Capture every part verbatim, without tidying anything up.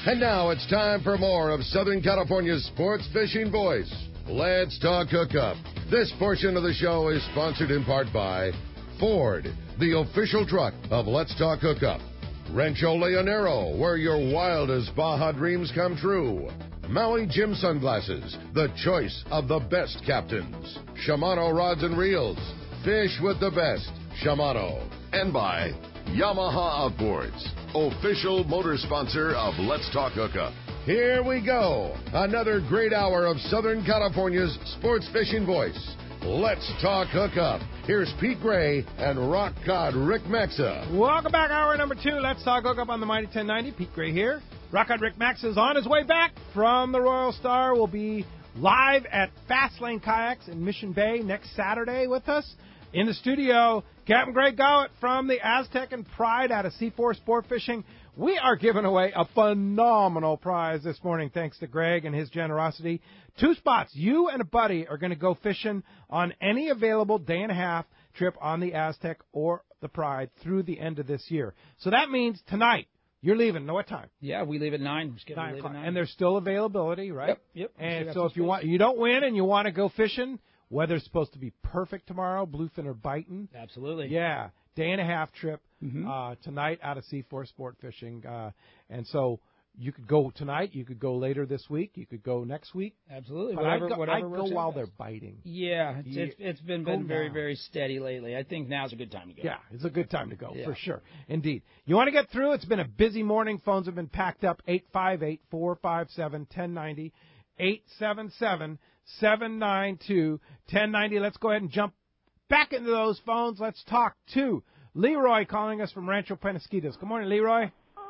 And now it's time for more of Southern California's sports fishing voice. Let's Talk Hookup. This portion of the show is sponsored in part by Ford, the official truck of Let's Talk Hookup. Rancho Leonero, where your wildest Baja dreams come true. Maui Jim Sunglasses, the choice of the best captains. Shimano Rods and Reels, fish with the best. Shimano. And by Yamaha Outboards, official motor sponsor of Let's Talk Hookup. Here we go. Another great hour of Southern California's sports fishing voice. Let's Talk Hookup. Here's Pete Gray and rock cod Rick Maxa. Welcome back, hour number two. Let's Talk Hookup on the Mighty ten ninety. Pete Gray here. Rock cod Rick Maxa is on his way back from the Royal Star. We'll be live at Fastlane Kayaks in Mission Bay next Saturday with us. In the studio, Captain Greg Gowett from the Aztec and Pride out of C four Sport Fishing. We are giving away a phenomenal prize this morning, thanks to Greg and his generosity. Two spots. You and a buddy are going to go fishing on any available day and a half trip on the Aztec or the Pride through the end of this year. So that means tonight you're leaving. Know what time? Yeah, we leave at nine. We're scheduled nine to leave at nine. And there's still availability, right? Yep. Yep. And so if you want, you don't win and you want to go fishing. Weather's supposed to be perfect tomorrow. Bluefin are biting. Absolutely. Yeah. Day and a half trip mm-hmm. uh, tonight out of C four Sport Fishing. Uh, and so you could go tonight. You could go later this week. You could go next week. Absolutely. But whatever, I'd go, whatever I'd go while they're biting. Yeah. It's, yeah. it's, it's been, been very, very steady lately. I think now's a good time to go. Yeah, it's a good time to go, yeah. for sure. Indeed. You want to get through? It's been a busy morning. Phones have been packed up. eight five eight, four five seven, one zero nine zero. eight seven seven, seven nine two, one zero nine zero. Let's go ahead and jump back into those phones. Let's talk to Leroy calling us from Rancho Penasquitos. Good morning, Leroy.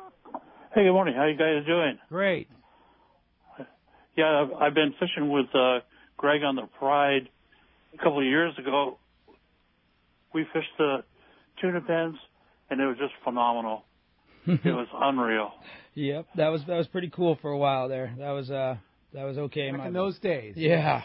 Hey, good morning. How you guys doing? Great. Yeah, I've, I've been fishing with uh, Greg on the Pride a couple of years ago. We fished the tuna pens, and it was just phenomenal. It was unreal. Yep, that was that was pretty cool for a while there. That was uh that was okay. Back in those days. Yeah.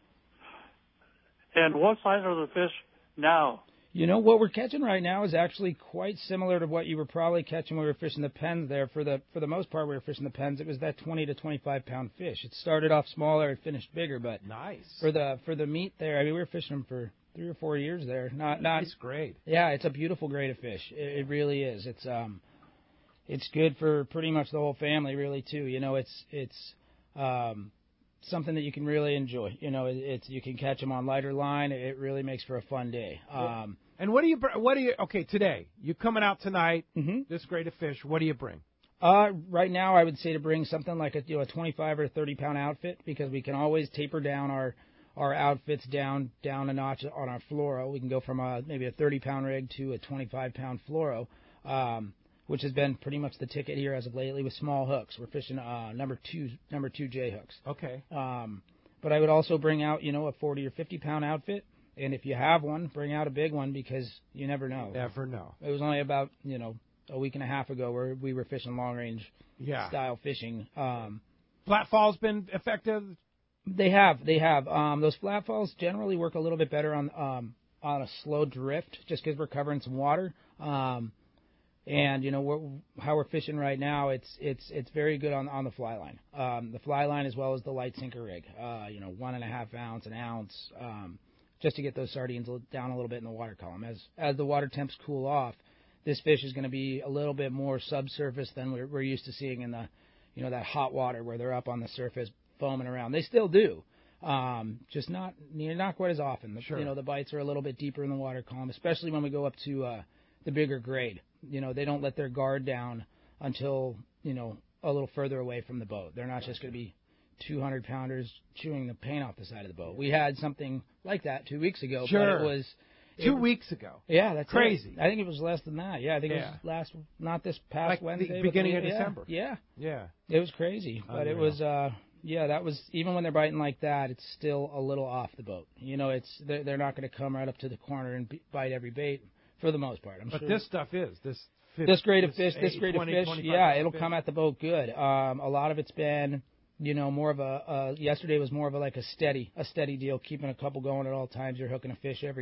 And what size are the fish now? You know, what we're catching right now is actually quite similar to what you were probably catching when we were fishing the pens there. For the for the most part, we were fishing the pens. It was that twenty to twenty-five pound fish. It started off smaller, it finished bigger, but nice for the for the meat there. I mean, we were fishing them for three or four years there. Not not nice grade. Yeah, it's a beautiful grade of fish. It, it really is. It's um, it's good for pretty much the whole family, really too. You know, it's it's um. something that you can really enjoy. You know, it, it's you can catch them on lighter line. It really makes for a fun day. Um, and what do you what do you okay today? You coming out tonight? Mm-hmm. This grade of fish. What do you bring? Uh, right now, I would say to bring something like a you know a twenty-five or thirty pound outfit, because we can always taper down our our outfits down down a notch on our fluoro. We can go from a maybe a thirty pound rig to a twenty-five pound fluoro. Um, which has been pretty much the ticket here as of lately with small hooks. We're fishing uh, number two number two J hooks. Okay. Um, but I would also bring out, you know, a forty or fifty pound outfit. And if you have one, bring out a big one, because you never know. Never know. It was only about, you know, a week and a half ago where we were fishing long range yeah. style fishing. Um, flat falls been effective? They have. They have. Um, those flat falls generally work a little bit better on um, on a slow drift, just because we're covering some water. Um, And you know we're, how we're fishing right now, it's it's it's very good on on the fly line, um, the fly line as well as the light sinker rig. Uh, you know, one and a half ounce, an ounce, um, just to get those sardines down a little bit in the water column. As as the water temps cool off, this fish is going to be a little bit more subsurface than we're, we're used to seeing in the, you know, that hot water where they're up on the surface foaming around. They still do, um, just not not quite as often. The, sure. You know, the bites are a little bit deeper in the water column, especially when we go up to uh, the bigger grade. You know, they don't let their guard down until, you know, a little further away from the boat. They're not just going to be two hundred pounders chewing the paint off the side of the boat. We had something like that two weeks ago. Sure. But it was... Two it, weeks ago. Yeah, that's crazy. It. I think it was less than that. Yeah, I think yeah. it was last, not this past like Wednesday. the beginning but, of yeah, December. Yeah. Yeah. It was crazy. But Unreal. it was... uh Yeah, that was, even when they're biting like that, it's still a little off the boat. You know, it's they're, they're not going to come right up to the corner and be, bite every bait for the most part. I'm but sure. this stuff is this. Fish, this grade of this fish, this grade of fish, yeah, it'll come at the boat good. Um, a lot of it's been, you know, more of a. Uh, yesterday was more of a like a steady, a steady deal, keeping a couple going at all times. You're hooking a fish every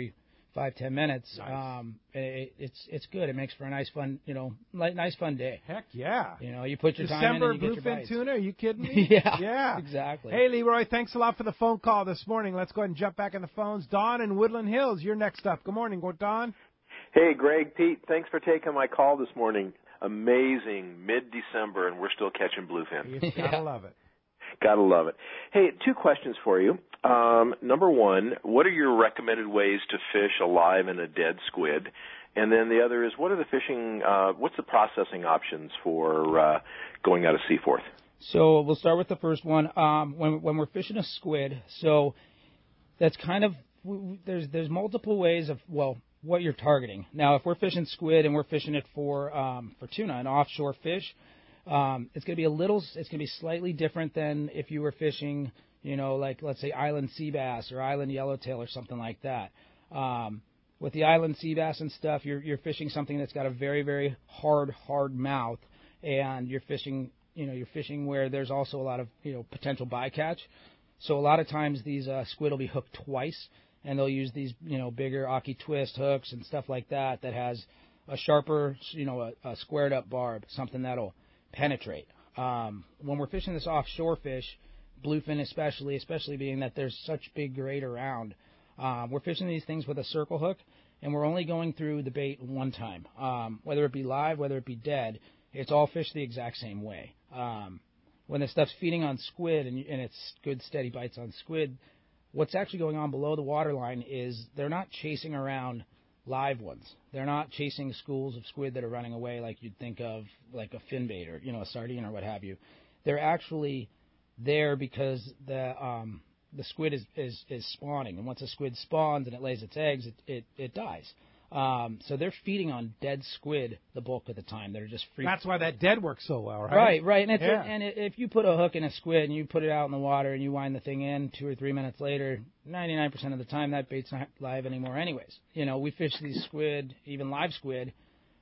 five ten minutes. Nice. Um, it, it's it's good. It makes for a nice fun, you know, li- nice fun day. Heck yeah. You know, you put your December time in and you get your bluefin bites. tuna. Are you kidding me? yeah. Yeah. Exactly. Hey, Leroy, thanks a lot for the phone call this morning. Let's go ahead and jump back in the phones. Don in Woodland Hills, you're next up. Good morning, Don. Hey, Greg, Pete, thanks for taking my call this morning. Amazing, mid-December, and we're still catching bluefin. You gotta Yeah. love it. Gotta love it. Hey, two questions for you. Um, number one, what are your recommended ways to fish a live and a dead squid? And then the other is, what are the fishing, uh, what's the processing options for uh, going out of Seaforth? So we'll start with the first one. Um, when when we're fishing a squid, so that's kind of w- w- there's there's multiple ways of well what you're targeting. Now, if we're fishing squid and we're fishing it for um, for tuna, an offshore fish, um, it's going to be a little it's going to be slightly different than if you were fishing, you know, like let's say island sea bass or island yellowtail or something like that. Um, with the island sea bass and stuff, you're you're fishing something that's got a very very hard hard mouth, and you're fishing. You know, you're fishing where there's also a lot of, you know, potential bycatch. So a lot of times these uh, squid will be hooked twice, and they'll use these, you know, bigger Aki twist hooks and stuff like that that has a sharper, you know, a, a squared up barb, something that'll penetrate. Um, when we're fishing this offshore fish, bluefin especially, especially being that there's such big grade around, um, we're fishing these things with a circle hook, and we're only going through the bait one time. Um, whether it be live, whether it be dead, it's all fished the exact same way. Um, when the stuff's feeding on squid and, and it's good steady bites on squid, what's actually going on below the waterline is they're not chasing around live ones. They're not chasing schools of squid that are running away like you'd think of like a fin bait or, you know, a sardine or what have you. They're actually there because the um, the squid is, is, is spawning. And once a squid spawns and it lays its eggs, it, it, it dies. Um, so they're feeding on dead squid the bulk of the time. They're just free. That's why that dead works so well, right? Right, right. And it's Yeah. a, and if you put a hook in a squid and you put it out in the water and you wind the thing in two or three minutes later, ninety-nine percent of the time that bait's not live anymore anyways. You know, we fish these squid, even live squid.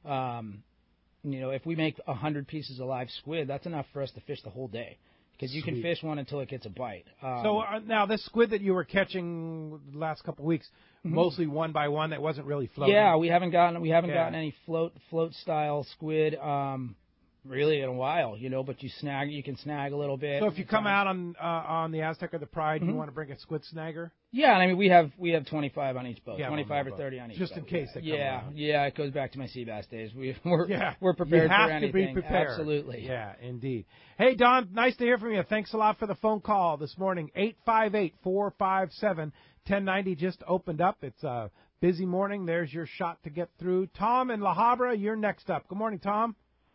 Um, you know, if we make one hundred pieces of live squid, that's enough for us to fish the whole day. Because you can Sweet. fish one until it gets a bite. Um, So uh, now this squid that you were catching the last couple of weeks, Mhm. mostly one by one, that wasn't really floating. yeah, we haven't gotten we haven't Yeah. gotten any float float style squid um, really in a while, you know. But you snag you can snag a little bit. So if you come out on uh, on the Aztec or the Pride, Mhm. you want to bring a squid snagger? yeah, and I mean we have we have twenty-five on each boat, Yeah, twenty-five one or boat. thirty on each Just boat. in case they come Yeah, around. yeah, it goes back to my sea bass days. We we're Yeah, we're prepared you have for to anything. be prepared. Absolutely. Yeah, indeed. Hey, Don, nice to hear from you. Thanks a lot for the phone call this morning. eight five eight, four five seven, one oh nine oh just opened up. It's a busy morning. There's your shot to get through. Tom in La Habra, you're next up. Good morning, Tom.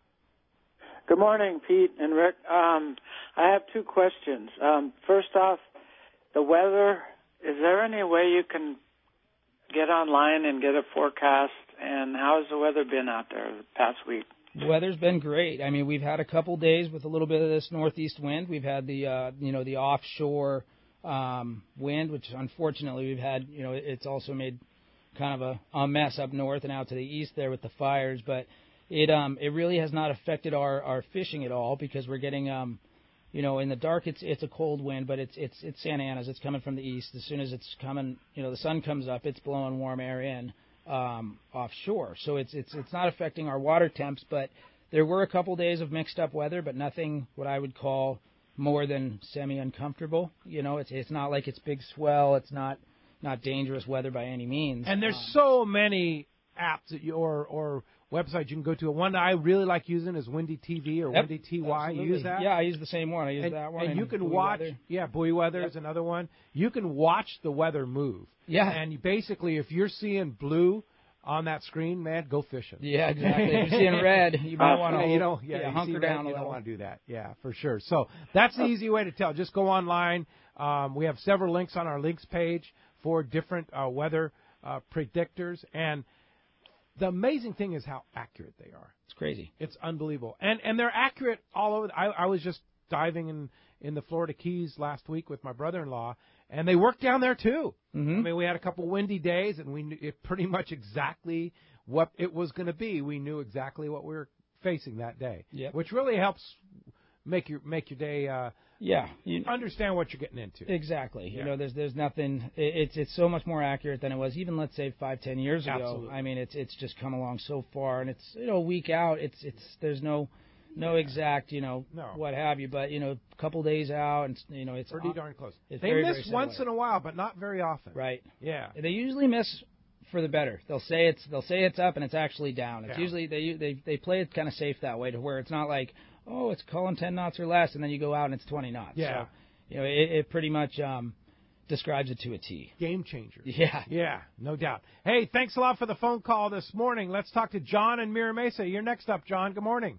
Good morning, Pete and Rick. Um, I have two questions. Um, first off, the weather. Is there any way you can get online and get a forecast? And how has the weather been out there the past week? Weather's been great. I mean, we've had a couple days with a little bit of this northeast wind. We've had the uh, you know the offshore um, wind, which unfortunately we've had. You know, it's also made kind of a, a mess up north and out to the east there with the fires. But it um it really has not affected our, our fishing at all because we're getting um you know in the dark it's it's a cold wind, but it's it's it's Santa Ana's. It's coming from the east. As soon as it's coming, you know, the sun comes up, it's blowing warm air in. Um, offshore, so it's it's it's not affecting our water temps, but there were a couple days of mixed up weather, but nothing what I would call more than semi uncomfortable. You know, it's it's not like it's big swell, it's not not dangerous weather by any means. And there's Um, so many apps that you, or or websites you can go to. One that I really like using is Windy T V or Yep, Windy T Y. You absolutely. use that? Yeah, I use the same one. I use and, that one. and you can Buoy watch, Weather. yeah, Buoy Weather Yep. is another one. You can watch the weather move. Yeah. And you basically, if you're seeing blue on that screen, man, go fishing. Yeah, exactly. If you're seeing red, you might Uh, want to yeah, you don't, yeah, yeah, you hunker see red, down a you little. don't want to do that. Yeah, for sure. So that's the easy way to tell. Just go online. Um, we have several links on our links page for different uh, weather uh, predictors, and the amazing thing is how accurate they are. It's crazy. It's unbelievable, and and they're accurate all over. I, I was just diving in in the Florida Keys last week with my brother-in-law, and they work down there too. Mm-hmm. I mean, we had a couple windy days, and we knew it pretty much exactly what it was going to be. We knew exactly what we were facing that day, Yep. which really helps make your make your day uh, Yeah, you understand what you're getting into. Exactly. Yeah. You know, there's there's nothing. It, it's it's so much more accurate than it was even, let's say, five ten years ago. Absolutely. I mean, it's it's just come along so far, and it's you know a week out. It's it's there's no no exact you know No. what have you, but you know a couple days out, and you know it's Pretty on- darn close. it's They very, miss very once similar. in a while, but not very often. Right. Yeah. They usually miss for the better. They'll say it's they'll say it's up and it's actually down. It's Yeah. usually they they they play it kind of safe that way to where it's not like, oh, it's calling ten knots or less, and then you go out and it's twenty knots. Yeah. So, you know, it, it pretty much um, describes it to a T. Game changer. Yeah. Yeah, no doubt. Hey, thanks a lot for the phone call this morning. Let's talk to John in Mira Mesa. You're next up, John. Good morning.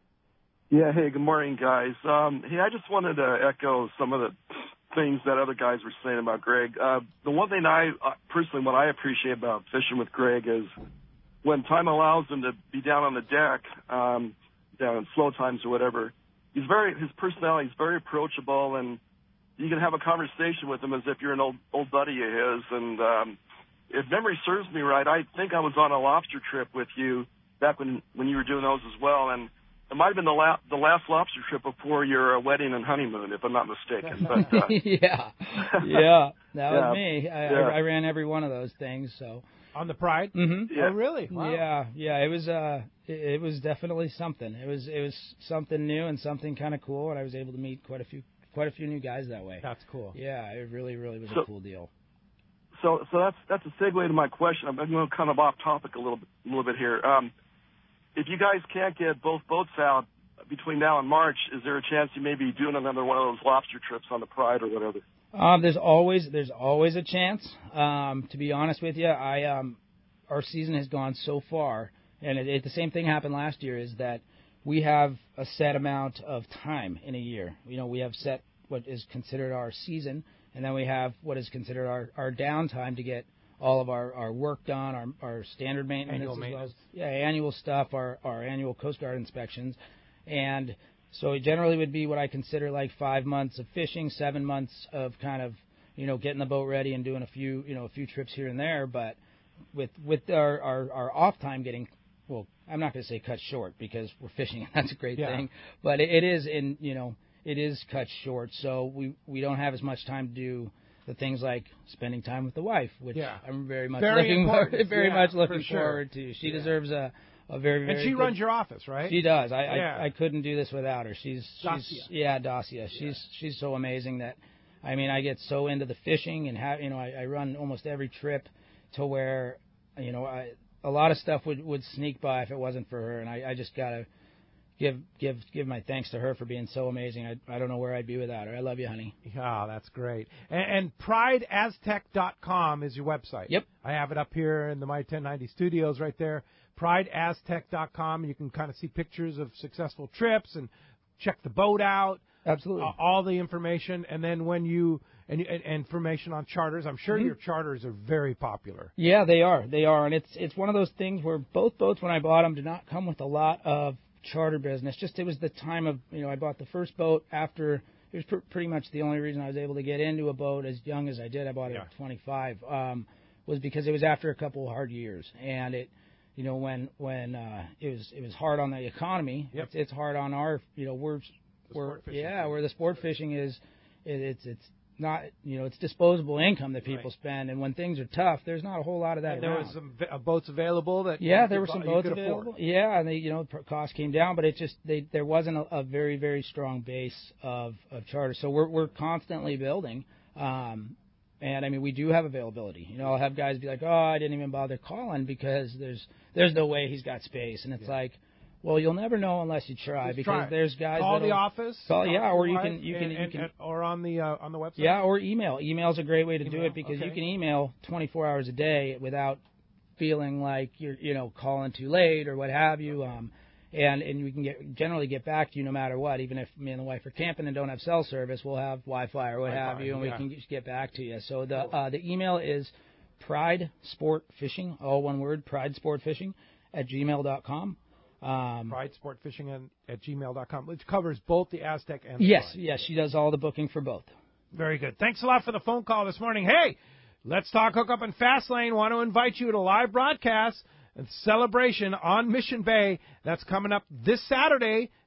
Yeah, hey, good morning, guys. Um, hey, I just wanted to echo some of the things that other guys were saying about Greg. Uh, the one thing I, uh, personally, what I appreciate about fishing with Greg is when time allows him to be down on the deck, um, down in slow times or whatever, he's very, his personality is very approachable, and you can have a conversation with him as if you're an old, old buddy of his. And um, if memory serves me right, I think I was on a lobster trip with you back when, when you were doing those as well, and it might have been the, la- the last lobster trip before your uh, wedding and honeymoon, if I'm not mistaken. But, uh, yeah, yeah, that Yeah. was me. I, Yeah. I, I ran every one of those things. So On the Pride? mm-hmm. Oh, really? Wow. Yeah, yeah. It was uh, it, it was definitely something. It was it was something new and something kind of cool, and I was able to meet quite a few quite a few new guys that way. That's cool. Yeah, it really really was So- a cool deal. So, so that's that's a segue to my question. I'm going kind of off topic a little bit, a little bit here. Um, if you guys can't get both boats out between now and March, is there a chance you may be doing another one of those lobster trips on the Pride or whatever? Um, there's always there's always a chance. Um, to be honest with you, I um, our season has gone so far, and it, it, the same thing happened last year. Is that we have a set amount of time in a year. You know, we have set what is considered our season, and then we have what is considered our, our downtime to get all of our, our work done, our, our standard maintenance, Annual as well maintenance. as, yeah, annual stuff, our, our annual Coast Guard inspections. And so it generally would be what I consider like five months of fishing, seven months of kind of, you know, getting the boat ready and doing a few, you know, a few trips here and there. But with with our, our, our off time getting, well, I'm not going to say cut short because we're fishing and that's a great Yeah. thing. But it, it is in, you know, it is cut short. So we, we don't have as much time to do the things like spending time with the wife, which Yeah. I'm very much Very looking important. very Yeah, much for looking sure. forward to. She Yeah. deserves a, a very, very And she good, runs your office, right? She does. I, Yeah. I I couldn't do this without her. She's Dacia. she's yeah, Dacia. She's she's so amazing that I mean I get so into the fishing and have you know I, I run almost every trip to where you know I a lot of stuff would, would sneak by if it wasn't for her, and I, I just gotta give give give my thanks to her for being so amazing. I I don't know where I'd be without her. I love you, honey. Yeah, that's great. And, and pride aztec dot com is your website. Yep. I have it up here in the My ten ninety studios right there. pride aztec dot com. You can kind of see pictures of successful trips and check the boat out. Absolutely. Uh, all the information. And then when you, and, and information on charters. I'm sure Mm-hmm. your charters are very popular. Yeah, they are. They are, and it's it's one of those things where both boats when I bought them did not come with a lot of charter business. Just it was the time of you know I bought the first boat after it was pr- pretty much the only reason I was able to get into a boat as young as I did. I bought it Yeah. at twenty-five. Um, was because it was after a couple of hard years, and it you know when when uh, it was it was hard on the economy. Yep. It's, it's hard on our you know we're we're sport fishing yeah thing. where the sport fishing is it, it's it's not you know it's disposable income that people Right. spend, and when things are tough, there's not a whole lot of that And there around. was some v- uh, boats available that Yeah, you there were could some bu- you boats could afford. available. Yeah, and they, you know, the cost came down, but it just they there wasn't a, a very very strong base of of charters. So we're we're constantly building. Um, and I mean, we do have availability. You know, I'll have guys be like, "Oh, I didn't even bother calling because there's there's no way he's got space," and it's Yeah. like, well, you'll never know unless you try Just because try it. there's guys Call the that'll- office. Call- yeah, your or you wife, can- you can- and- you and- can- and- or on the uh, on the website. Yeah, or email. Email's a great way to do Email, it because okay. you can email twenty-four hours a day without feeling like you're, you know, calling too late or what have you. Um, and and we can get generally get back to you no matter what. Even if me and the wife are camping and don't have cell service, we'll have Wi-Fi or what Wi-Fi, have you, and yeah. we can just get back to you. So the uh, the email is Pride Sport Fishing, all one word, Pride Sport Fishing at gmail dot com. Um, Pride Sport Fishing at, at gmail dot com, which covers both the Aztec and the yes, Pride. yes, she does all the booking for both. Very good. Thanks a lot for the phone call this morning. Hey, let's talk hookup and Fastlane. Want to invite you to a live broadcast and celebration on Mission Bay. That's coming up this Saturday,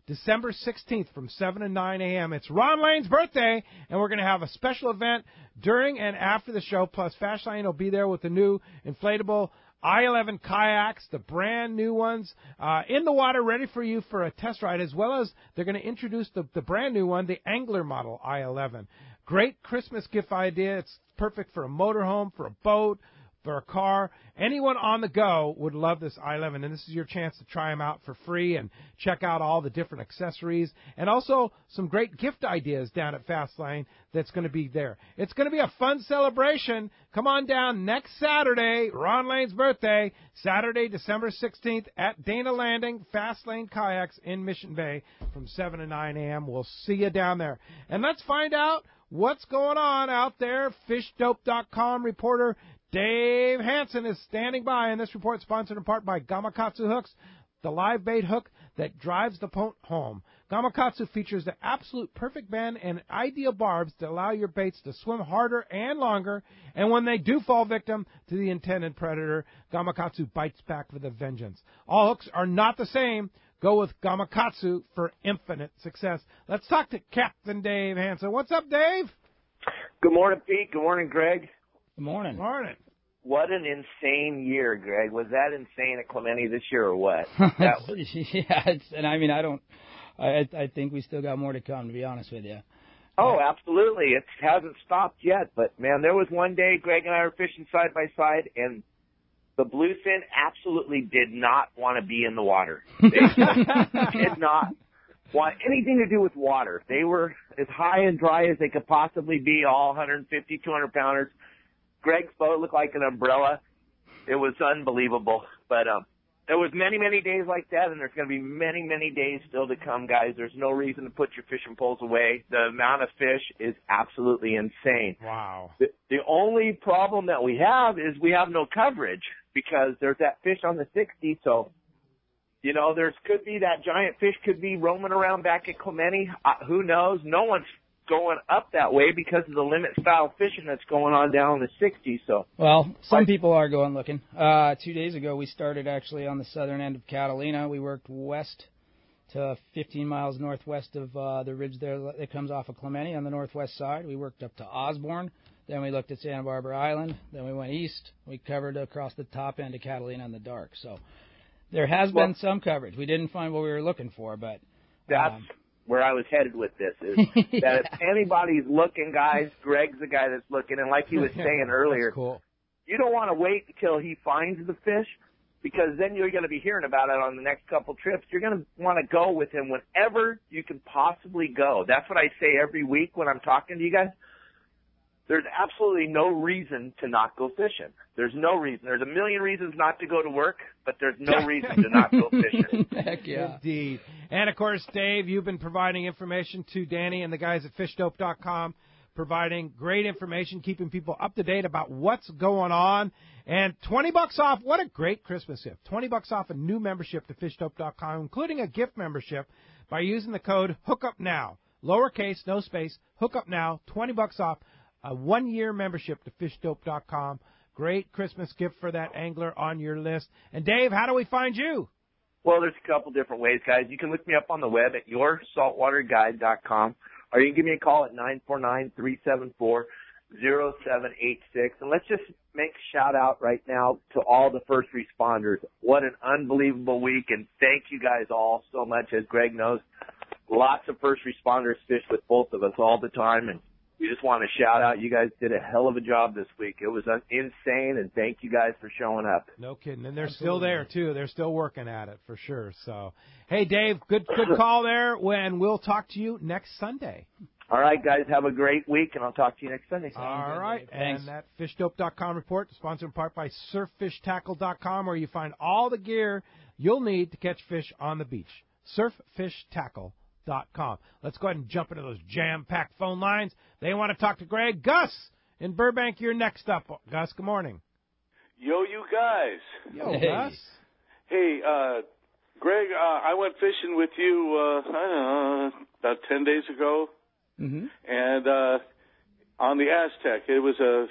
December sixteenth from seven to nine a.m. It's Ron Lane's birthday, and we're going to have a special event during and after the show, plus Fast Lane will be there with the new inflatable I eleven kayaks, the brand new ones, uh, in the water, ready for you for a test ride, as well as they're going to introduce the, the brand new one, the Angler model I eleven. Great Christmas gift idea. It's perfect for a motorhome, for a boat, for a car. Anyone on the go would love this I eleven, and this is your chance to try them out for free and check out all the different accessories and also some great gift ideas down at Fastlane that's going to be there. It's going to be a fun celebration. Come on down next Saturday, Ron Lane's birthday, Saturday, December sixteenth at Dana Landing, Fastlane Kayaks in Mission Bay from seven to nine a.m. We'll see you down there. And let's find out what's going on out there. fish dope dot com reporter Dave Hansen is standing by, and this report sponsored in part by Gamakatsu Hooks, the live bait hook that drives the boat home. Gamakatsu features the absolute perfect bend and ideal barbs that allow your baits to swim harder and longer, and when they do fall victim to the intended predator, Gamakatsu bites back with a vengeance. All hooks are not the same. Go with Gamakatsu for infinite success. Let's talk to Captain Dave Hansen. What's up, Dave? Good morning, Pete. Good morning, Greg. Good morning. Morning. What an insane year, Greg. Was that insane at Clemente this year or what? That was... yeah, it's, and I mean, I don't, I, I think we still got more to come, to be honest with you. Oh, absolutely. It hasn't stopped yet. But, man, there was one day Greg and I were fishing side by side, and the bluefin absolutely did not want to be in the water. They did not want anything to do with water. They were as high and dry as they could possibly be, all one fifty, two hundred pounders. Greg's boat looked like an umbrella. It was unbelievable. But um, there was many, many days like that, and there's going to be many, many days still to come, guys. There's no reason to put your fishing poles away. The amount of fish is absolutely insane. Wow. The, the only problem that we have is we have no coverage because there's that fish on the sixty. So, you know, there's could be that giant fish could be roaming around back at Clemente. Uh, who knows? No one's going up that way because of the limit style fishing that's going on down in the sixties. So, well, some people are going looking. Uh, two days ago, we started actually on the southern end of Catalina. We worked west to fifteen miles northwest of uh, the ridge there that comes off of Clemente on the northwest side. We worked up to Osborne. Then we looked at Santa Barbara Island. Then we went east. We covered across the top end of Catalina in the dark. So there has well, been some coverage. We didn't find what we were looking for, but that's um, where I was headed with this. Is yeah. that if anybody's looking, guys, Greg's the guy that's looking. And like he was saying earlier, cool. You don't want to wait until he finds the fish because then you're going to be hearing about it on the next couple trips. You're going to want to go with him whenever you can possibly go. That's what I say every week when I'm talking to you guys. There's absolutely no reason to not go fishing. There's no reason. There's a million reasons not to go to work, but there's no reason to not go fishing. Heck yeah. Indeed. And, of course, Dave, you've been providing information to Danny and the guys at fish dope dot com, providing great information, keeping people up to date about what's going on. And twenty bucks off, what a great Christmas gift. twenty bucks off a new membership to fish dope dot com, including a gift membership by using the code HOOKUPNOW. Lowercase, no space, HOOKUPNOW, twenty bucks off. A one-year membership to fish dope dot com. Great Christmas gift for that angler on your list. And, Dave, how do we find you? Well, there's a couple different ways, guys. You can look me up on the web at your saltwater guide dot com, or you can give me a call at nine four nine, three seven four, zero seven eight six. And let's just make a shout-out right now to all the first responders. What an unbelievable week, and thank you guys all so much. As Greg knows, lots of first responders fish with both of us all the time, and we just want to shout out. You guys did a hell of a job this week. It was insane, and thank you guys for showing up. No kidding. And they're Absolutely. still there, too. They're still working at it, for sure. So, hey, Dave, good good call there, and we'll talk to you next Sunday. All right, guys, have a great week, and I'll talk to you next Sunday. All right, and that fish dope dot com report, sponsored in part by surf fish tackle dot com, where you find all the gear you'll need to catch fish on the beach. surf fish tackle dot com. Let's go ahead and jump into those jam-packed phone lines. They want to talk to Greg. Gus in Burbank, you're next up. Gus, good morning. Yo, you guys. Yo, hey. Gus. Hey, uh, Greg, uh, I went fishing with you, uh, I don't know, about ten days ago. Mm-hmm. And uh, on the Aztec, it was a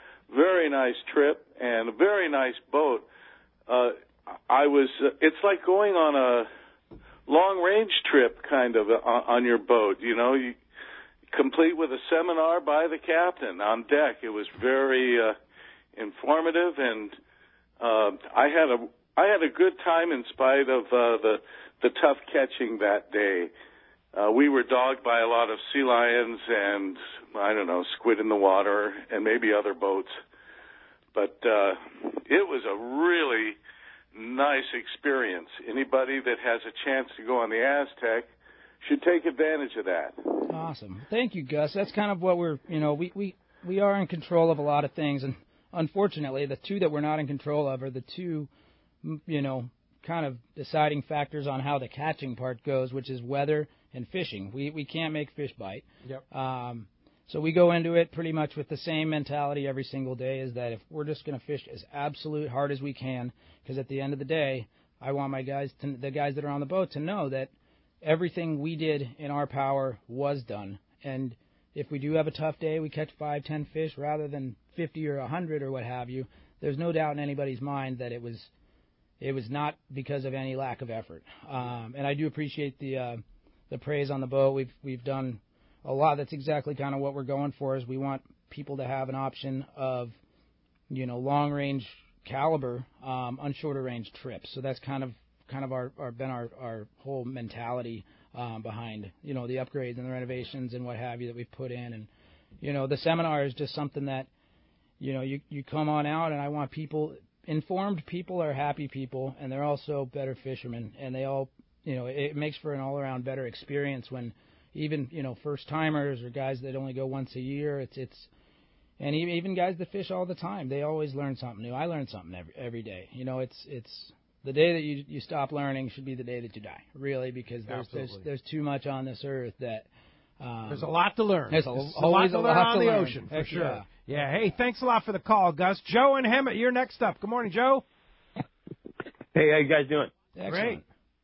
very nice trip and a very nice boat. Uh, I was, uh, it's like going on a long-range trip kind of on, on your boat, you know, you, complete with a seminar by the captain on deck. It was very uh, informative, and uh, I had a I had a good time in spite of uh, the the tough catching that day. Uh, we were dogged by a lot of sea lions and, I don't know, squid in the water and maybe other boats. But uh, it was a really nice experience. Anybody that has a chance to go on the Aztec should take advantage of that. Awesome. Thank you, Gus. That's kind of what we're, you know, we, we, we are in control of a lot of things. And unfortunately, the two that we're not in control of are the two, you know, kind of deciding factors on how the catching part goes, which is weather and fishing. We we can't make fish bite. Yep. Um, so we go into it pretty much with the same mentality every single day, is that if we're just going to fish as absolute hard as we can, because at the end of the day, I want my guys, to, the guys that are on the boat, to know that everything we did in our power was done. And if we do have a tough day, we catch five, ten fish rather than fifty or a hundred or what have you, there's no doubt in anybody's mind that it was it was not because of any lack of effort. Um, and I do appreciate the uh, the praise on the boat. We've we've done a lot. That's exactly kind of what we're going for, is we want people to have an option of, you know, long range caliber um, on shorter range trips. So that's kind of kind of our, our been our, our whole mentality um, behind, you know, the upgrades and the renovations and what have you that we've put in. And, you know, the seminar is just something that, you know, you, you come on out, and I want people, informed people are happy people, and they're also better fishermen, and they all, you know, it makes for an all-around better experience when even, you know, first-timers or guys that only go once a year, it's, it's, and even guys that fish all the time, they always learn something new. I learn something every, every day. You know, it's, it's, the day that you you stop learning should be the day that you die, really, because there's there's, there's too much on this earth that um, there's a lot to learn. There's, a, there's always a lot to learn lot on to the learn. ocean, for Heck sure. Yeah. yeah. Hey, thanks a lot for the call, Gus. Joe and Hemet, you're next up. Good morning, Joe. Hey, how you guys doing? Excellent. Great.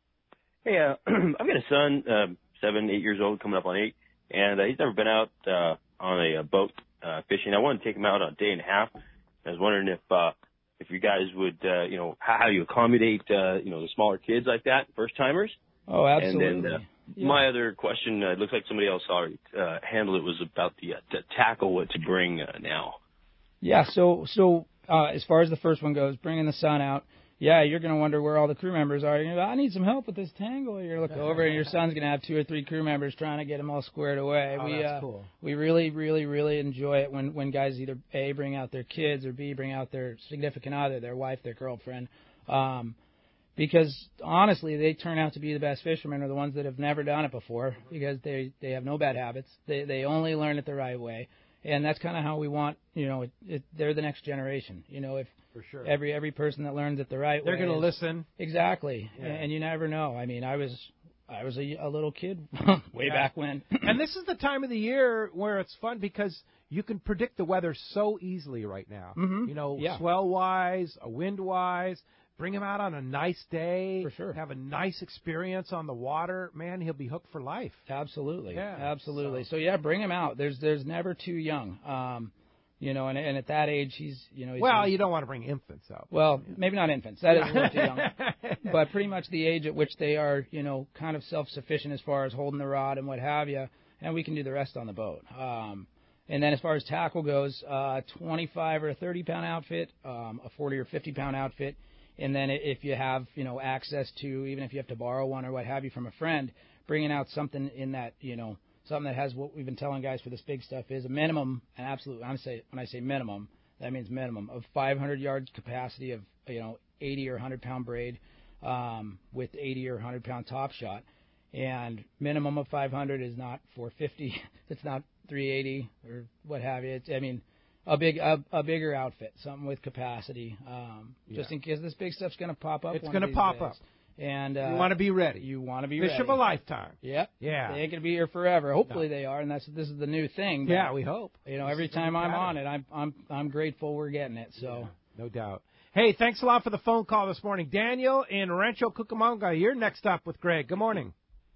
Hey, uh, I've got a son, uh, seven, eight years old, coming up on eight, and uh, he's never been out uh, on a, a boat uh, fishing. I wanted to take him out on a day and a half. I was wondering if uh, if you guys would, uh, you know, how, how you accommodate, uh, you know, the smaller kids like that, first timers. Oh, absolutely. And then uh, yeah. my other question, uh, it looks like somebody else already uh, handled it, was about the, uh, the tackle, what to bring uh, now. Yeah. So so uh, as far as the first one goes, bringing the son out. Yeah, you're going to wonder where all the crew members are. You're going to go, I need some help with this tangle. You're going to look over, and your son's going to have two or three crew members trying to get them all squared away. Oh, we, that's uh, cool. We really, really, really enjoy it when, when guys either, A, bring out their kids, or B, bring out their significant other, their wife, their girlfriend. Um, because, honestly, they turn out to be the best fishermen, are the ones that have never done it before, because they, they have no bad habits. They, they only learn it the right way. And that's kind of how we want, you know, it, it, they're the next generation. You know, if For sure. every every person that learns it the right They're way, going to is- listen. Exactly, Yeah. and, and you never know. I mean, I was I was a, a little kid way Yeah. back when. And this is the time of the year where it's fun because you can predict the weather so easily right now. Mhm. You know, Yeah. swell-wise, wind-wise. Bring him out on a nice day. For sure. Have a nice experience on the water. Man, he'll be hooked for life. Absolutely, Yeah, absolutely. so- So. yeah, bring him out. There's there's never too young. Um, you know, and and at that age, he's you know. He's, Well, you don't want to bring infants out. Well, maybe not infants. That is a little too young. But pretty much the age at which they are, you know, kind of self-sufficient as far as holding the rod and what have you, and we can do the rest on the boat. Um, and then as far as tackle goes, uh, twenty-five or a thirty pound outfit, um, a forty or fifty pound outfit, and then if you have, you know, access to, even if you have to borrow one or what have you from a friend, bringing out something in that, you know, something that has what we've been telling guys for this big stuff is a minimum, and absolutely, when I say, when I say minimum, that means minimum of five hundred yards capacity of, you know, eighty or one hundred pound braid um, with eighty or one hundred pound top shot. And minimum of five hundred is not four fifty. It's not three eighty or what have you. It's, I mean, a big, a, a bigger outfit, something with capacity, um, Yeah. just in case this big stuff's going to pop up. It's one going of to these pop days. up. And uh, You want to be ready. You want to be Fish ready. of a lifetime. Yep. Yeah. They ain't gonna be here forever. Hopefully they are, and that's this is the new thing. But, Yeah, we hope. You know, This every is gonna time be I'm better. on it, I'm I'm I'm grateful we're getting it. So. No doubt. Hey, thanks a lot for the phone call this morning. Daniel in Rancho Cucamonga, you're next up with Greg. Good morning.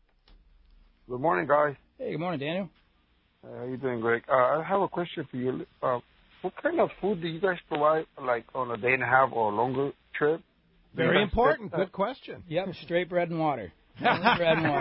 Good morning, guys. Hey, good morning, Daniel. Uh, how you doing, Greg? Uh, I have a question for you. Uh, what kind of food do you guys provide, like on a day and a half or longer trip? Very Yes, important. that- Good question. Yep, straight bread and water. Only bread and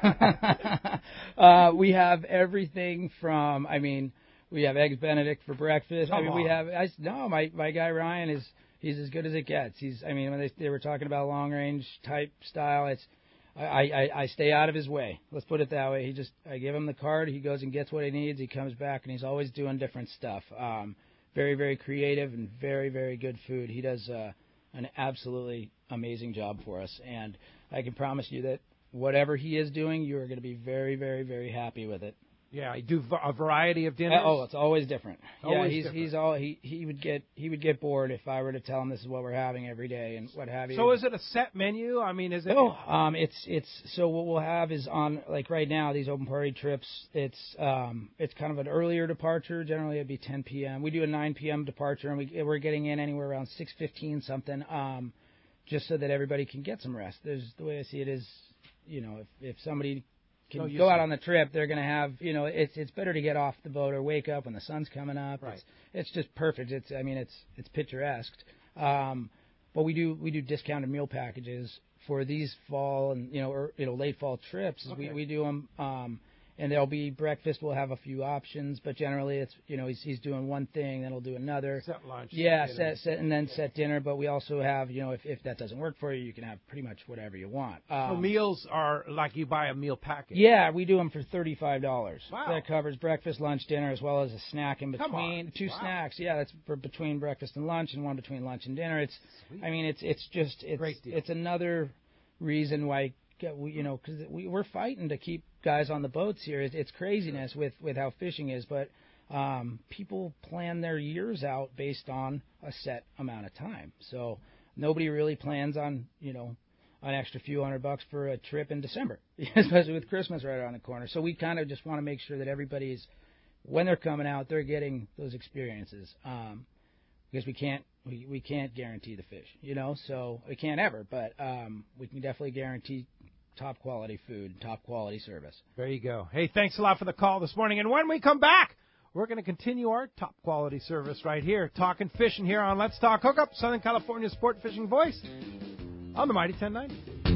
water. uh, we have everything from, I mean, we have eggs Benedict for breakfast. Come I mean, on. we have, I, no, my, my guy Ryan is, he's as good as it gets. He's, I mean, when they, they were talking about long range type style, it's, I, I, I stay out of his way. Let's put it that way. He just, I give him the card. He goes and gets what he needs. He comes back, and he's always doing different stuff. Um, very, very creative and very, very good food. He does uh, an absolutely amazing job for us. And I can promise you that whatever he is doing, you are going to be very, very, very happy with it. Yeah, I do a variety of dinners. Oh, it's always different. Always yeah, he's different. he's all he he would get he would get bored if I were to tell him this is what we're having every day and what have you. So is it a set menu? I mean, is it? Oh, um, it's it's so what we'll have is on like right now these open party trips. It's um it's kind of an earlier departure. Generally it'd be ten p.m. We do a nine p.m. departure, and we we're getting in anywhere around six fifteen something. Um, just so that everybody can get some rest. There's the way I see it is, you know, if if somebody can No, you go out see. on the trip, they're going to have, you know, it's it's better to get off the boat or wake up when the sun's coming up. Right. It's, it's just perfect. It's I mean it's it's picturesque. Um, but we do we do discounted meal packages for these fall and you know or you know late fall trips. Okay. We we do them. Um, and there'll be breakfast. We'll have a few options, but generally it's you know he's he's doing one thing, then he'll do another. Set lunch. Yeah, set set dinner. set and then set dinner. But we also have you know if if that doesn't work for you, you can have pretty much whatever you want. Um, So meals are like you buy a meal package. Yeah, we do them for thirty-five dollars. Wow. That covers breakfast, lunch, dinner, as well as a snack in Come between. on. Two Wow. snacks. Yeah, that's for between breakfast and lunch, and one between lunch and dinner. It's, I mean, it's it's just it's Great deal. it's another reason why we you know because we we're fighting to keep guys on the boats here. It's, it's craziness with with how fishing is, but um, people plan their years out based on a set amount of time. So nobody really plans on you know. an extra few hundred bucks for a trip in December, especially with Christmas right around the corner. So we kind of just want to make sure that everybody's, when they're coming out, they're getting those experiences. Um, because we can't, we, we can't guarantee the fish, you know, so we can't ever, but um, we can definitely guarantee top quality food, top quality service. There you go. Hey, thanks a lot for the call this morning. And when we come back, we're going to continue our top quality service right here, talking fishing here on Let's Talk Hookup, Southern California sport fishing voice on the Mighty ten ninety.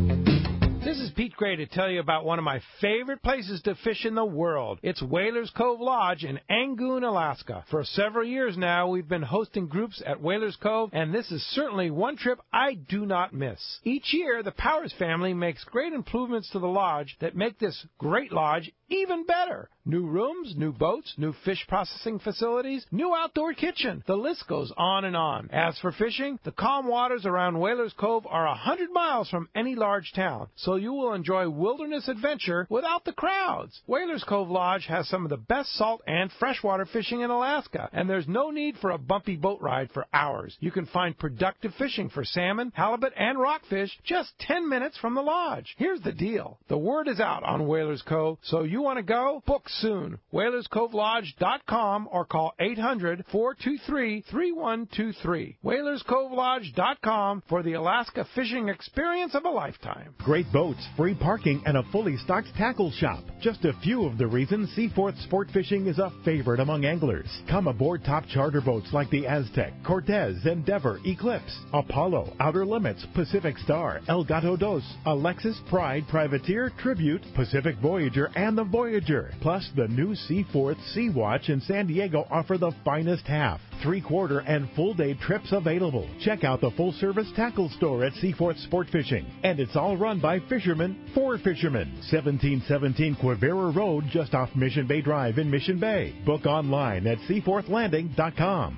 This is Pete Gray to tell you about one of my favorite places to fish in the world. It's Whalers Cove Lodge in Angoon, Alaska. For several years now, we've been hosting groups at Whalers Cove, and this is certainly one trip I do not miss. Each year, the Powers family makes great improvements to the lodge that make this great lodge even better. New rooms, new boats, new fish processing facilities, new outdoor kitchen. The list goes on and on. As for fishing, the calm waters around Whalers Cove are a hundred miles from any large town, so you will enjoy wilderness adventure without the crowds. Whalers Cove Lodge has some of the best salt and freshwater fishing in Alaska, and there's no need for a bumpy boat ride for hours. You can find productive fishing for salmon, halibut, and rockfish just ten minutes from the lodge. Here's the deal. The word is out on Whalers Cove, so you want to go? Book soon. Whalers Cove Lodge dot com or call eight hundred, four two three, three one two three. Whalers Cove Lodge dot com for the Alaska fishing experience of a lifetime. Great boats, free parking, and a fully stocked tackle shop. Just a few of the reasons Seaforth Sport Fishing is a favorite among anglers. Come aboard top charter boats like the Aztec, Cortez, Endeavor, Eclipse, Apollo, Outer Limits, Pacific Star, El Gato Dos, Alexis, Pride, Privateer, Tribute, Pacific Voyager, and the Voyager. Plus, the new Seaforth Sea Watch in San Diego offer the finest half, three-quarter, and full-day trips available. Check out the full-service tackle store at Seaforth Sport Fishing. And it's all run by fishermen for fishermen. seventeen seventeen Quivira Road, just off Mission Bay Drive in Mission Bay. Book online at seaforth landing dot com.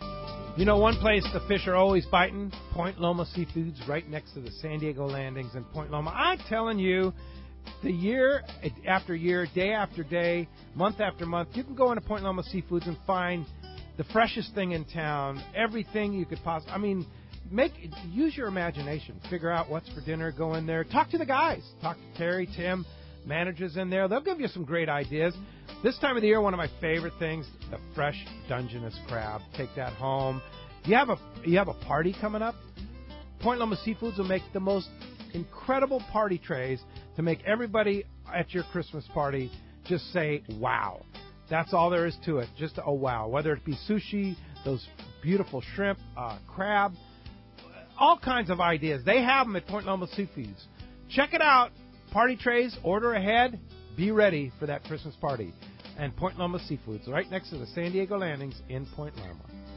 You know, one place the fish are always biting, Point Loma Seafoods, right next to the San Diego landings in Point Loma. I'm telling you, the year after year, day after day, month after month, you can go into Point Loma Seafoods and find the freshest thing in town, everything you could possibly, I mean, make use your imagination. Figure out what's for dinner, go in there, talk to the guys. Talk to Terry, Tim, managers in there. They'll give you some great ideas. This time of the year, one of my favorite things, the fresh Dungeness crab. Take that home. You have a you have a party coming up, Point Loma Seafoods will make the most incredible party trays to make everybody at your Christmas party just say, wow. That's all there is to it, just a wow. Whether it be sushi, those beautiful shrimp, uh, crab, all kinds of ideas. They have them at Point Loma Seafoods. Check it out. party trays, order ahead. Be ready for that Christmas party. And Point Loma Seafoods, right next to the San Diego Landings in Point Loma.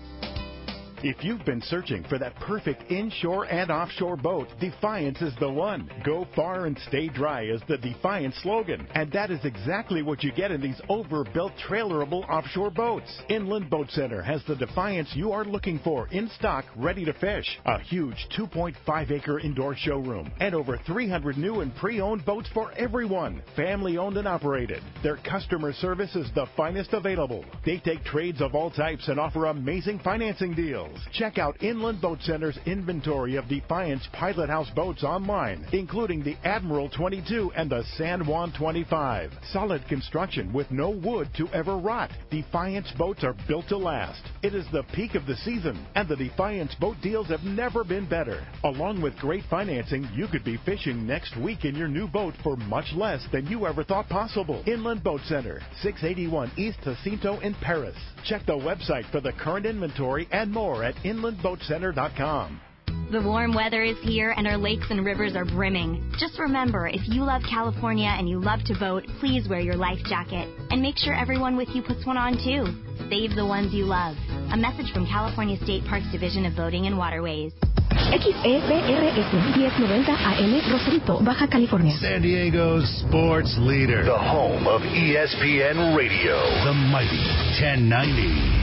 If you've been searching for that perfect inshore and offshore boat, Defiance is the one. Go far and stay dry is the Defiance slogan. And that is exactly what you get in these overbuilt, trailerable offshore boats. Inland Boat Center has the Defiance you are looking for in stock, ready to fish. A huge two point five acre indoor showroom. And over three hundred new and pre-owned boats for everyone. Family owned and operated. Their customer service is the finest available. They take trades of all types and offer amazing financing deals. Check out Inland Boat Center's inventory of Defiance Pilot House boats online, including the Admiral twenty-two and the San Juan twenty-five. Solid construction with no wood to ever rot. Defiance boats are built to last. It is the peak of the season, and the Defiance boat deals have never been better. Along with great financing, you could be fishing next week in your new boat for much less than you ever thought possible. Inland Boat Center, six eighty-one East Jacinto in Paris. Check the website for the current inventory and more at inland boat center dot com. The warm weather is here and our lakes and rivers are brimming. Just remember, if you love California and you love to boat, please wear your life jacket. And make sure everyone with you puts one on too. Save the ones you love. A message from California State Parks Division of Boating and Waterways. X E B R S ten ninety A M Rosarito, Baja California. San Diego's sports leader. The home of E S P N Radio. The mighty ten ninety.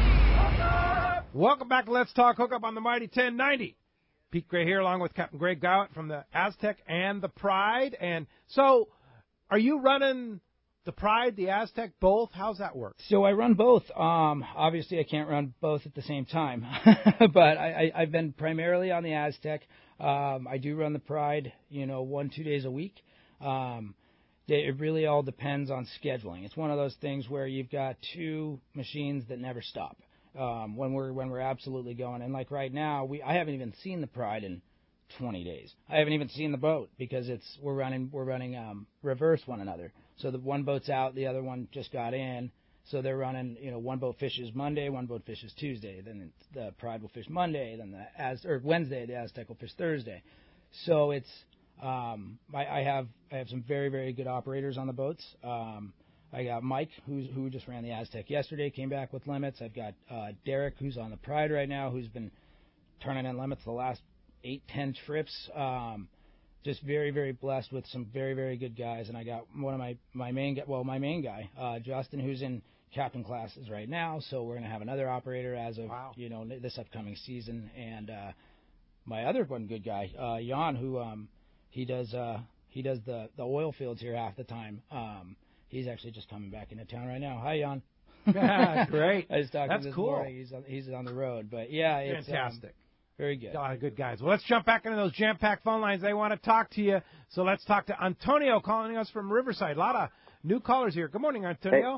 Welcome back to Let's Talk Hookup on the mighty ten ninety. Pete Gray here along with Captain Greg Gowett from the Aztec and the Pride. And so are you running the Pride, the Aztec, both? How's that work? So I run both. Um, obviously, I can't run both at the same time, but I, I, I've been primarily on the Aztec. Um, I do run the Pride, you know, one, two days a week. Um, it really all depends on scheduling. It's one of those things where you've got two machines that never stop. Um, when we're when we're absolutely going, and like right now, we I haven't even seen the Pride in twenty days. I haven't even seen the boat because it's we're running we're running um, reverse one another. So the one boat's out, the other one just got in. So they're running, you know, one boat fishes Monday, one boat fishes Tuesday. Then the Pride will fish Monday, then the Az or Wednesday the Aztec will fish Thursday. So it's um, I, I have I have some very very good operators on the boats. Um, I got Mike, who's, who just ran the Aztec yesterday, came back with limits. I've got uh, Derek, who's on the Pride right now, who's been turning in limits the last eight, ten trips. Um, just very, very blessed with some very, very good guys. And I got one of my, my main well, my main guy, uh, Justin, who's in captain classes right now. So we're going to have another operator as of wow. you know this upcoming season. And uh, my other one good guy, uh, Jan, who um, he does uh, he does the, the oil fields here half the time. Um, He's actually just coming back into town right now. Hi, Jan. Yeah, great. I was talking That's to this cool. morning. He's on, he's on the road, but yeah, it's fantastic. Um, very good. A lot of good guys. Well, let's jump back into those jam-packed phone lines. They want to talk to you. So let's talk to Antonio calling us from Riverside. A lot of new callers here. Good morning, Antonio.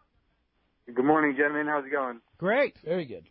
Hey. Good morning, gentlemen. How's it going? Great. Very good.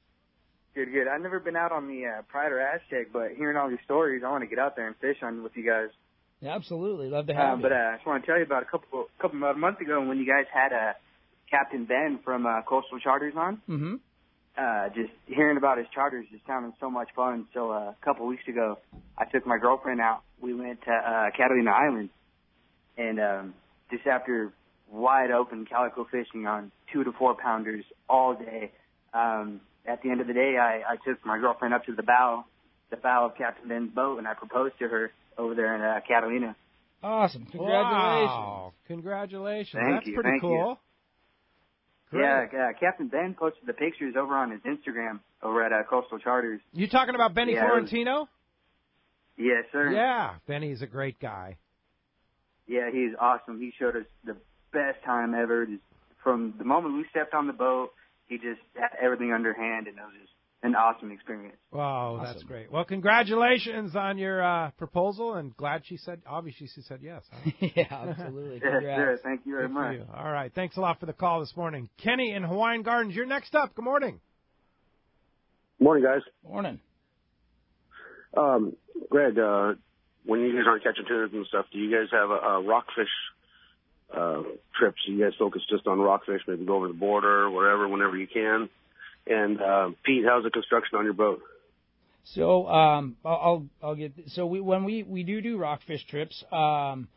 Good, good. I've never been out on the uh, Pride or Aztec, but hearing all these stories, I want to get out there and fish on with you guys. Yeah, absolutely. Love to have um, you. But uh, I just want to tell you about a couple, couple about a month ago when you guys had uh, Captain Ben from uh, Coastal Charters on. Mm-hmm. Uh, just hearing about his charters just sounded so much fun. So uh, a couple weeks ago, I took my girlfriend out. We went to uh, Catalina Island, and um, just after wide open calico fishing on two to four pounders all day, um, at the end of the day, I, I took my girlfriend up to the bow, the bow of Captain Ben's boat, and I proposed to her over there in uh, Catalina. Awesome. Congratulations. Wow. Congratulations. Thank That's you. pretty Thank cool. You. Yeah, uh, Captain Ben posted the pictures over on his Instagram over at uh, Coastal Charters. You talking about Benny yeah, Florentino? Was... Yes, sir. Yeah, Benny's a great guy. Yeah, he's awesome. He showed us the best time ever. Just from the moment we stepped on the boat, he just had everything underhand, and it was just an awesome experience. Wow, awesome. That's great. Well, congratulations on your uh, proposal, and glad she said, obviously she said yes. Huh? Yeah, absolutely. Yes, sir. Thank you very Good much. You. All right. Thanks a lot for the call this morning. Kenny in Hawaiian Gardens, you're next up. Good morning. Morning, guys. Morning. Um, Greg, uh, when you guys aren't catching tunas and stuff, do you guys have a, a rockfish uh, trips? Do you guys focus just on rockfish, maybe go over the border, wherever, whenever you can? And uh, Pete, how's the construction on your boat? So um, I'll I'll get so we when we, we do do rockfish trips. Um,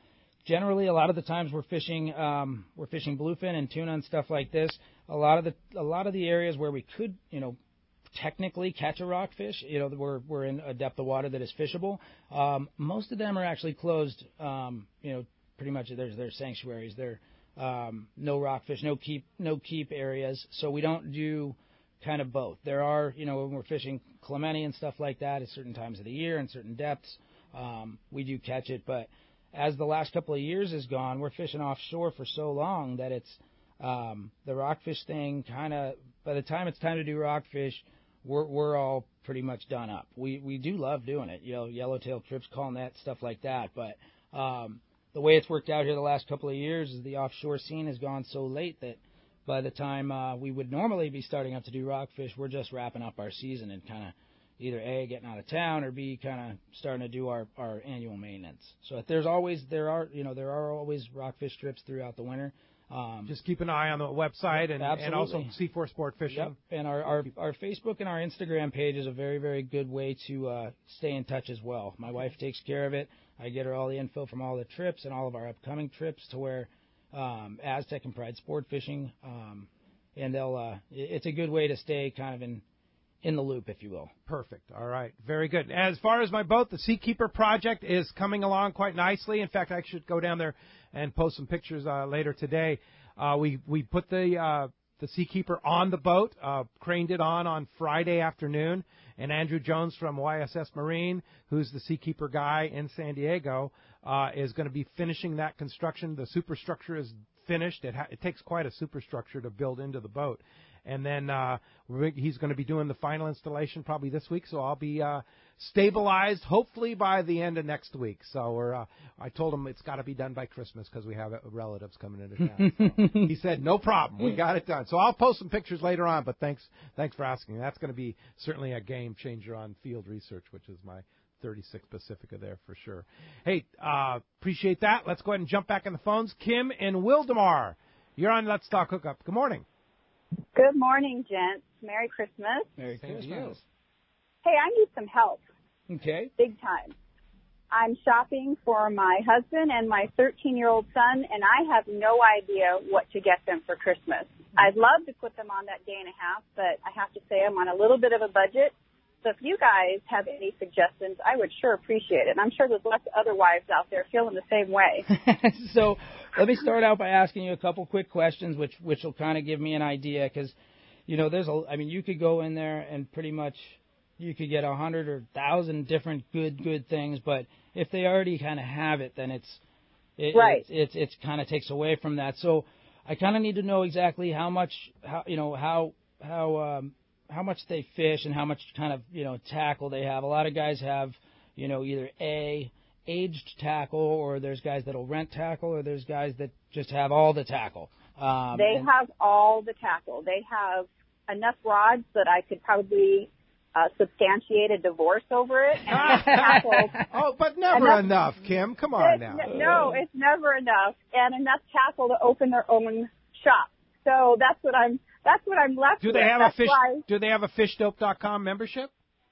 generally, a lot of the times we're fishing um, we're fishing bluefin and tuna and stuff like this. A lot of the a lot of the areas where we could, you know, technically catch a rockfish, you know, we're we're in a depth of water that is fishable. Um, most of them are actually closed. Um, you know, pretty much there's their sanctuaries. They're um, no rockfish, no keep no keep areas. So we don't do kind of both. There are, you know, when we're fishing Clemente and stuff like that at certain times of the year and certain depths, um, we do catch it. But as the last couple of years has gone, we're fishing offshore for so long that it's um, the rockfish thing kind of, by the time it's time to do rockfish, we're we're all pretty much done up. We we do love doing it, you know, yellowtail trips, calling that, stuff like that. But um, the way it's worked out here the last couple of years is the offshore scene has gone so late that by the time uh, we would normally be starting up to do rockfish, we're just wrapping up our season and kind of either A, getting out of town, or B, kind of starting to do our, our annual maintenance. So there's always, there are, you know, there are always rockfish trips throughout the winter. Um, Just keep an eye on the website and, and also C four Sport Fishing. Yep. And our, our, our Facebook and our Instagram page is a very, very good way to uh, stay in touch as well. My wife takes care of it. I get her all the info from all the trips and all of our upcoming trips to where um, Aztec and Pride Sport Fishing, um, and they'll. Uh, it's a good way to stay kind of in in the loop, if you will. Perfect. All right. Very good. As far as my boat, the Seakeeper project is coming along quite nicely. In fact, I should go down there and post some pictures uh, later today. Uh, we we put the uh, the Seakeeper on the boat, uh, craned it on on Friday afternoon, and Andrew Jones from Y S S Marine, who's the Seakeeper guy in San Diego, uh, is going to be finishing that construction. The superstructure is finished. It, ha- it takes quite a superstructure to build into the boat. And then uh, he's going to be doing the final installation probably this week, so I'll be uh, stabilized hopefully by the end of next week. So we're, uh, I told him it's got to be done by Christmas because we have relatives coming into town. So he said, no problem, we got it done. So I'll post some pictures later on, but thanks thanks for asking. That's going to be certainly a game changer on field research, which is my thirty-six Pacifica there for sure. Hey, uh, appreciate that. Let's go ahead and jump back in the phones. Kim in Wildemar, you're on Let's Talk Hookup. Good morning. Good morning, gents. Merry Christmas. Merry Christmas. Hey, I need some help. Okay. Big time. I'm shopping for my husband and my thirteen-year-old son, and I have no idea what to get them for Christmas. I'd love to put them on that day and a half, but I have to say I'm on a little bit of a budget. So if you guys have any suggestions, I would sure appreciate it. And I'm sure there's lots of other wives out there feeling the same way. So let me start out by asking you a couple quick questions, which which will kind of give me an idea, because, you know, there's a, I mean, you could go in there and pretty much you could get a hundred or thousand different good good things, but if they already kind of have it, then it's it, right. It's it's, it's kind of takes away from that. So I kind of need to know exactly how much, how you know how how. Um, how much they fish and how much kind of, you know, tackle they have. A lot of guys have, you know, either A, aged tackle, or there's guys that'll rent tackle, or there's guys that just have all the tackle. Um, they and, have all the tackle. They have enough rods that I could probably uh, substantiate a divorce over it. And tackle, oh, but never enough, enough, Kim. Come on now. No, it's never enough. And enough tackle to open their own shop. So that's what I'm That's what I'm left do with. They have that's a fish, why... do they have a fish dope dot com membership?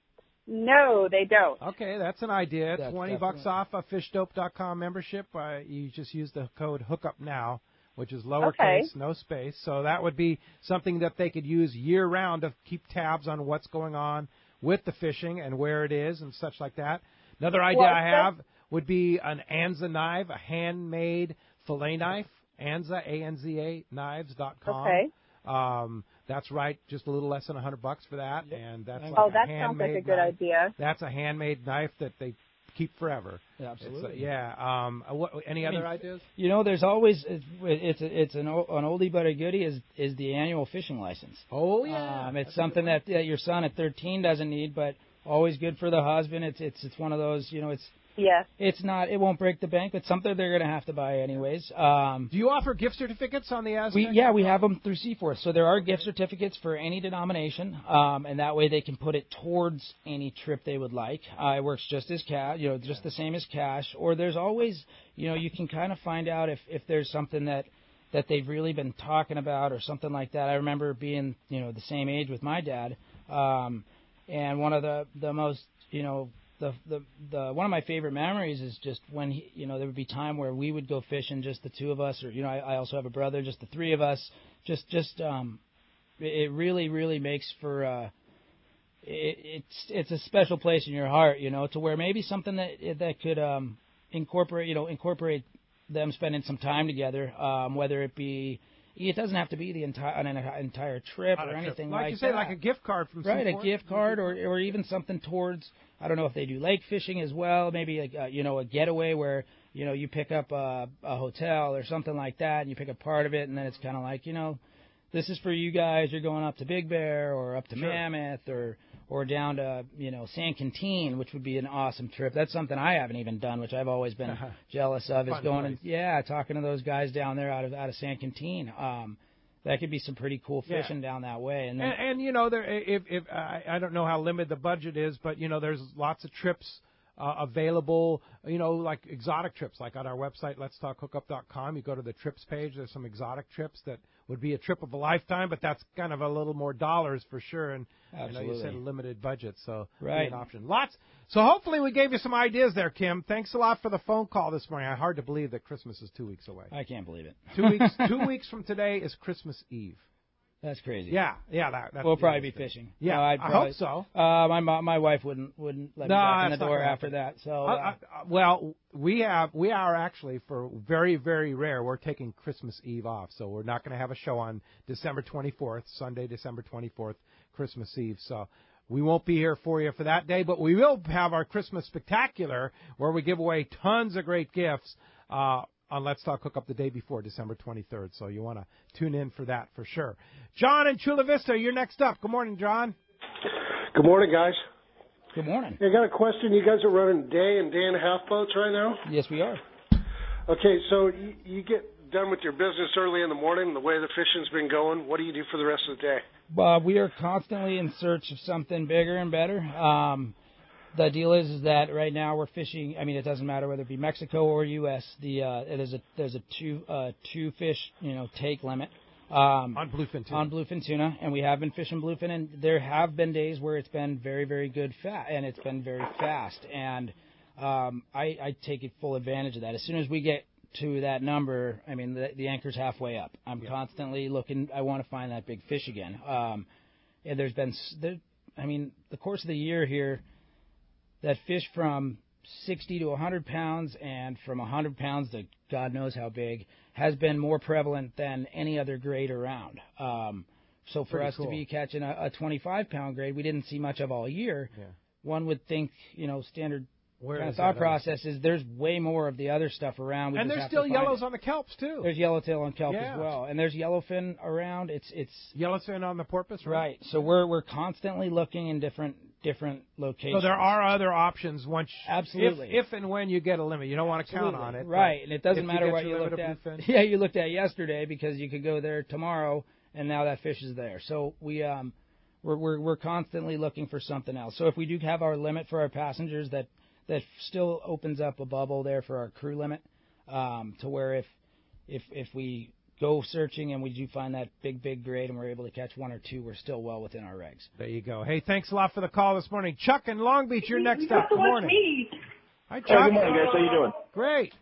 No, they don't. Okay, that's an idea. That's twenty bucks off a fish dope dot com membership. Uh, you just use the code HOOKUPNOW, which is lowercase, okay. no space. So that would be something that they could use year-round to keep tabs on what's going on with the fishing and where it is and such like that. Another idea well, I have would be an Anza knife, a handmade fillet knife, Anza, A N Z A, knives dot com. Okay. Um, that's right, just a little less than a hundred bucks for that, and that's like oh, a that handmade sounds like a good knife. idea. That's a handmade knife that they keep forever. Yeah, absolutely. It's, uh, yeah. Um, what, any I other mean, ideas? You know, there's always it's it's, it's an an oldie but a goodie is is the annual fishing license. Oh yeah. Um, it's that's something that, that your son at thirteen doesn't need, but always good for the husband. It's it's it's one of those, you know, it's. Yes. It's not. It won't break the bank. It's something they're going to have to buy anyways. Um, Do you offer gift certificates on the Aztec? We, yeah, we have them through Seaforth. So there are gift certificates for any denomination, um, and that way they can put it towards any trip they would like. Uh, it works just as cash, you know, just the same as cash. Or there's always, you know, you can kind of find out if, if there's something that that they've really been talking about or something like that. I remember being, you know, the same age with my dad, um, and one of the the most, you know, the the the one of my favorite memories is just when he, you know, there would be time where we would go fishing, just the two of us, or you know, I, I also have a brother, just the three of us. Just just um, it really really makes for uh, it, it's it's a special place in your heart, you know, to where maybe something that that could um incorporate you know incorporate them spending some time together, um, whether it be. It doesn't have to be the entire an entire trip Not or a trip. anything like like you say, that. like a gift card from right, Seaport? a gift card or or even something towards. I don't know if they do lake fishing as well. Maybe like uh, you know a getaway where you know you pick up a, a hotel or something like that, and you pick up part of it, and then it's kind of like you know, this is for you guys. You're going up to Big Bear or up to Sure. Mammoth or or down to you know San Quintin, which would be an awesome trip. That's something I haven't even done, which I've always been jealous of. Is Fun going place. and yeah, talking to those guys down there out of out of San Quintin. Um, That could be some pretty cool Yeah. fishing down that way. And, then, And, and you know, there if if I, I don't know how limited the budget is, but you know, there's lots of trips uh, available. You know, like exotic trips, like on our website, lets talk hookup dot com. You go to the trips page. There's some exotic trips that would be a trip of a lifetime, but that's kind of a little more dollars for sure. And I know you said a Absolutely. limited budget, so Right. be an option. Lots. So hopefully we gave you some ideas there, Kim. Thanks a lot for the phone call this morning. Hard to believe that Christmas is two weeks away. I can't believe it. Two weeks. Two weeks from today is Christmas Eve. That's crazy. Yeah, yeah. That, that's we'll the probably be interesting. fishing. Yeah, No, I'd I probably, hope so. Uh, my mo- my wife wouldn't wouldn't let No, me back in the that's not door gonna after happen. that. So Uh, uh, uh, well, we have we are actually for very very rare. We're taking Christmas Eve off, so we're not going to have a show on December twenty-fourth, Sunday, December twenty-fourth, Christmas Eve. So we won't be here for you for that day, but we will have our Christmas spectacular where we give away tons of great gifts. Uh, on Let's Talk Hookup the day before, December twenty-third. So you want to tune in for that for sure. John in Chula Vista, you're next up. Good morning, John. Good morning, guys. Good morning. I got a question. You guys are running day and day and a half boats right now? Yes, we are. Okay, so you, you get done with your business early in the morning, the way the fishing's been going. What do you do for the rest of the day? Uh, we are constantly in search of something bigger and better. Um, the deal is, is that right now we're fishing. I mean, it doesn't matter whether it be Mexico or U S. The uh, there's a there's a two uh, two fish you know take limit um, on bluefin tuna. on bluefin tuna, and we have been fishing bluefin, and there have been days where it's been very very good fat, and it's been very fast, and um, I, I take it full advantage of that. As soon as we get to that number, I mean, the, the anchor's halfway up. I'm Yeah. constantly looking. I want to find that big fish again. Um, and there's been, s- there, I mean, the course of the year here, that fish from sixty to one hundred pounds and from one hundred pounds to God knows how big has been more prevalent than any other grade around. Um, so for Pretty us cool. to be catching a, a twenty-five pound grade, we didn't see much of all year. Yeah. One would think, you know, standard Where kind of is thought that other process is there's way more of the other stuff around. We and just there's have still to find yellows it. on the kelps too. There's yellowtail on kelp Yeah. as well, and there's yellowfin around. It's it's yellowfin on the porpoise, right? right. So we're we're constantly looking in different different locations. So there are other options once Absolutely. if, if and when you get a limit. You don't want to count Absolutely. on it, right? but And it doesn't if matter you get what your you limit looked of at. bluefin- Yeah, you looked at yesterday because you could go there tomorrow, and now that fish is there. So we um we're we're we're constantly looking for something else. So if we do have our limit for our passengers, that that still opens up a bubble there for our crew limit, um, to where if if if we go searching and we do find that big big grade and we're able to catch one or two, we're still well within our regs. There you go. Hey, thanks a lot for the call this morning. Chuck in Long Beach, you're next up. Good morning. Hi, Chuck. Hey, good morning, guys. How you doing? Great.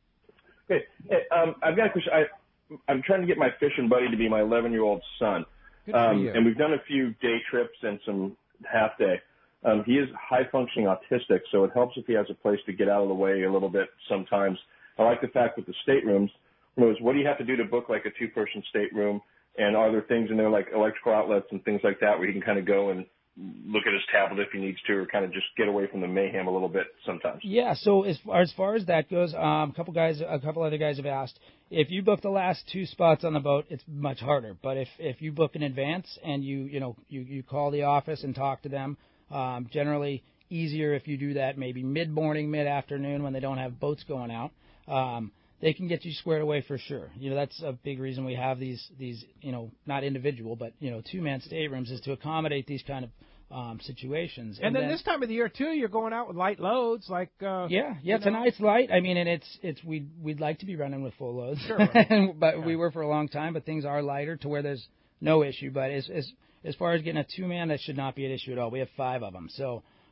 Hey, hey um, I've got a question. I, I'm trying to get my fishing buddy to be my eleven-year-old son. Good for Um, you. and we've done a few day trips and some half-day. Um, he is high-functioning autistic, so it helps if he has a place to get out of the way a little bit sometimes. I like the fact with the staterooms, was what do you have to do to book like a two-person stateroom, and are there things in there like electrical outlets and things like that where he can kind of go and look at his tablet if he needs to, or kind of just get away from the mayhem a little bit sometimes? Yeah, so as far, as far as that goes, um, a couple guys, a couple other guys have asked if you book the last two spots on the boat, it's much harder. But if if you book in advance and you you know you you call the office and talk to them, um, generally easier if you do that maybe mid morning, mid afternoon when they don't have boats going out. Um, they can get you squared away for sure. You know, that's a big reason we have these these you know not individual but you know two man staterooms is to accommodate these kind of um, situations. And, then, this time of the year too, you're going out with light loads, like uh, yeah, yeah. you know. Tonight's light. I mean, and it's it's we'd we'd like to be running with full loads, Sure, but yeah. we were for a long time. But things are lighter to where there's no issue. But as as as far as getting a two man, that should not be an issue at all. We have five of them, so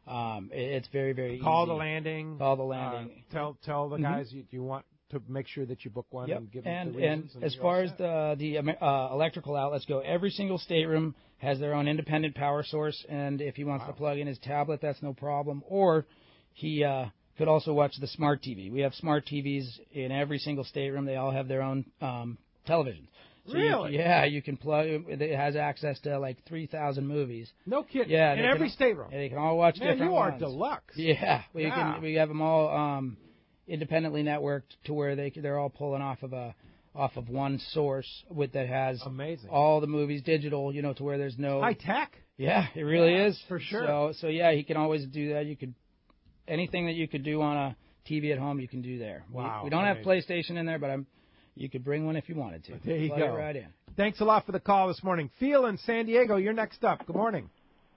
Um, it, it's very, very Call easy. the landing. Call the landing. Uh, tell tell the Mhm. guys you, you want to make sure that you book one Yep. and give and, them the reasons. and And as you're all far as set. the the um, uh, electrical outlets go, every single stateroom has their own independent power source, and if he wants Wow. to plug in his tablet, that's no problem. Or he uh, could also watch the smart T V. We have smart T Vs in every single stateroom. They all have their own um, televisions. So you- Really? yeah, you can plug. It has access to like three thousand movies. No kidding. Yeah, in they every can, stateroom. and they can all watch Man, different you are ones. deluxe. Yeah, we Yeah. can. We have them all um, independently networked to where they they're all pulling off of a off of one source with that has Amazing. all the movies digital. You know, to where there's no High tech. Yeah, it really Yeah, is for sure. So so yeah, he can always do that. You could anything that you could do on a T V at home, you can do there. We- Wow, We, don't have amazing. PlayStation in there, but I'm. You could bring one if you wanted to. There you Plug go. it right in. Thanks a lot for the call this morning. Phil in San Diego, you're next up. Good morning.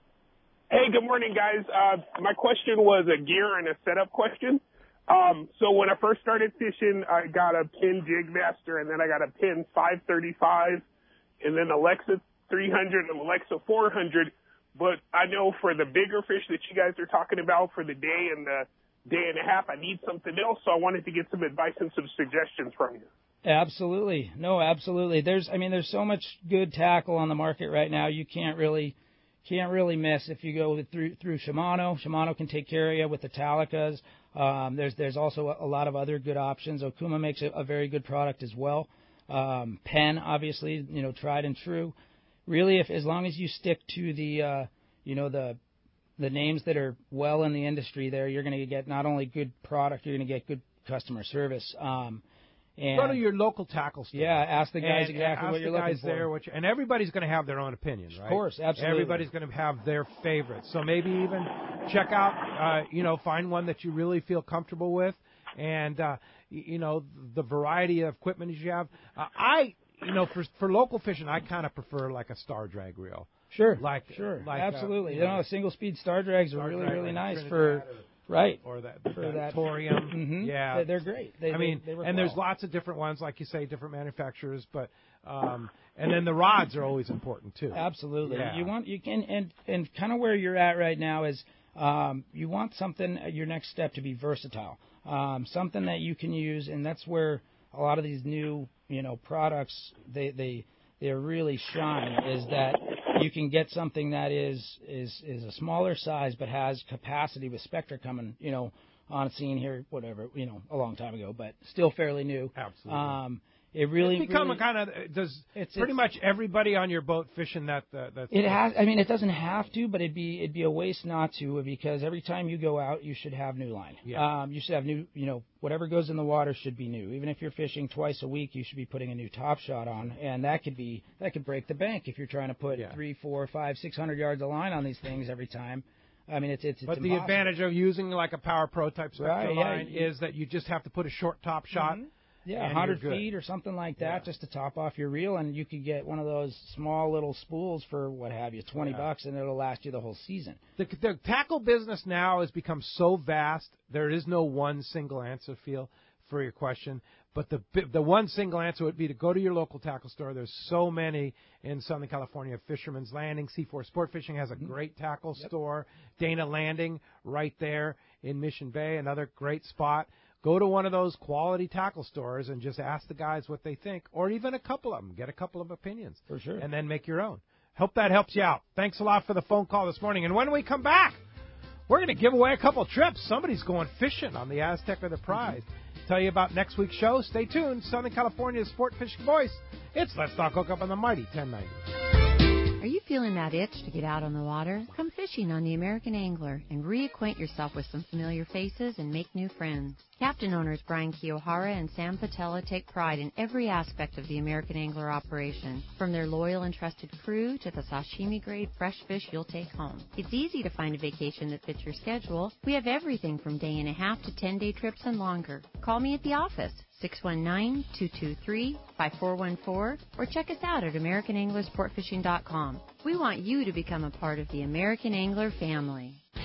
Hey, good morning, guys. Uh, my question was a gear and a setup question. Um, so when I first started fishing, I got a Pin Jig Master, and then I got a Pin five thirty-five, and then Alexa three hundred and Alexa four hundred. But I know for the bigger fish that you guys are talking about for the day and the day and a half, I need something else. So I wanted to get some advice and some suggestions from you. Absolutely. No, absolutely. There's, I mean, there's so much good tackle on the market right now. You can't really, can't really miss if you go through through Shimano. Shimano can take care of you with the Talicas. Um, there's there's also a, a lot of other good options. Okuma makes a, a very good product as well. Um, Penn, obviously, you know, tried and true. Really, if as long as you stick to the, uh, you know, the the names that are well in the industry, there you're going to get not only good product, you're going to get good customer service. Um, And Go to your local tackle store. Yeah, ask the guys And exactly ask what you're the guys looking for. there what you, and everybody's going to have their own opinion, right? Of course, absolutely. Everybody's going to have their favorites. So maybe even check out, uh, you know, find one that you really feel comfortable with, and uh, y- you know the variety of equipment that you have. Uh, I, you know, for for local fishing, I kind of prefer like a Star Drag reel. Sure, like sure, like, absolutely. Uh, you know, single speed star drags are Star really drag really like nice Trinidad for. or- Right. Or that, For that, that- Torium. Mhm. Yeah. They're- they're great. They- I they- mean, they work and there's well. lots of different ones, like you say, different manufacturers, but, um, and then the rods are always important too. Absolutely. Yeah. You want, you can, and, and kind of where you're at right now is, um, you want something, your next step to be versatile. Um, something that you can use, and that's where a lot of these new, you know, products, they, they, they really shine, is that you can get something that is, is, is a smaller size, but has capacity with Spectra coming, you know, on scene here, whatever, you know, a long time ago, but still fairly new. Absolutely. Um, it really, it's become really, a kind of, does It's- pretty it's- much everybody on your boat fishing that, uh, that's. It has. I mean, it doesn't have to, but it'd be it'd be a waste not to, because every time you go out, you should have new line. Yeah. Um, you should have new. You know, whatever goes in the water should be new. Even if you're fishing twice a week, you should be putting a new top shot on, and that could be that could break the bank if you're trying to put three, four, five, six hundred yards of line on these things every time. I mean, it's it's. it's But the impossible. advantage of using like a Power Pro type Spectra Right, yeah, line you- is that you just have to put a short top shot. Mhm. Yeah, and one hundred you're good. feet or something like that, just to top off your reel, and you could get one of those small little spools for what have you, twenty Yeah. bucks, and it'll last you the whole season. The, the tackle business now has become so vast. There is no one single answer, feel for your question. But the the one single answer would be to go to your local tackle store. There's so many in Southern California. Fisherman's Landing, C four Sport Fishing has a great tackle store. Dana Landing right there in Mission Bay, another great spot. Go to one of those quality tackle stores and just ask the guys what they think, or even a couple of them. Get a couple of opinions. For sure. And then make your own. Hope that helps you out. Thanks a lot for the phone call this morning. And when we come back, we're going to give away a couple trips. Somebody's going fishing on the Aztec or the Prize. Tell you about next week's show. Stay tuned. Southern California's Sport Fishing Voice. It's Let's Talk Hookup on the Mighty ten ninety. Are you feeling that itch to get out on the water? Come fishing on the American Angler and reacquaint yourself with some familiar faces and make new friends. Captain owners Brian Kiyohara and Sam Patella take pride in every aspect of the American Angler operation, from their loyal and trusted crew to the sashimi-grade fresh fish you'll take home. It's easy to find a vacation that fits your schedule. We have everything from day and a half to ten-day trips and longer. Call me at the office, six one nine, two two three, five four one four, or check us out at American Angler Sport Fishing dot com. We want you to become a part of the American Angler family.